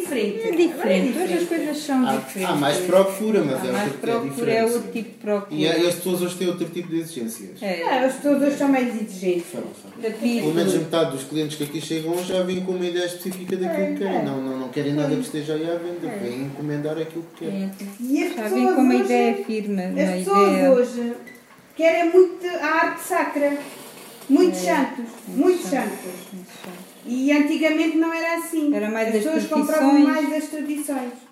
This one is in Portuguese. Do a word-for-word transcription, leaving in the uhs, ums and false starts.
diferente. É diferente, hoje as coisas são há, diferentes. há mais procura, mas há é mais outro procura, é diferente. é outro tipo de procura. E, e as pessoas hoje têm outro tipo de exigências. É. Ah, as pessoas hoje são mais exigentes. São, são. Capítulo. Pelo menos metade dos clientes que aqui chegam já vêm com uma ideia específica daquilo que querem. Não, não, não querem nada que esteja aí à venda. Vêm encomendar aquilo que querem. E as Já pessoas vem com uma hoje, ideia firme, uma as pessoas ideia... hoje querem muito a arte sacra. Muitos É, santos. muito Muitos santo, santos. muito santo. E antigamente não era assim. Era mais as das pessoas compravam tradições. mais das tradições.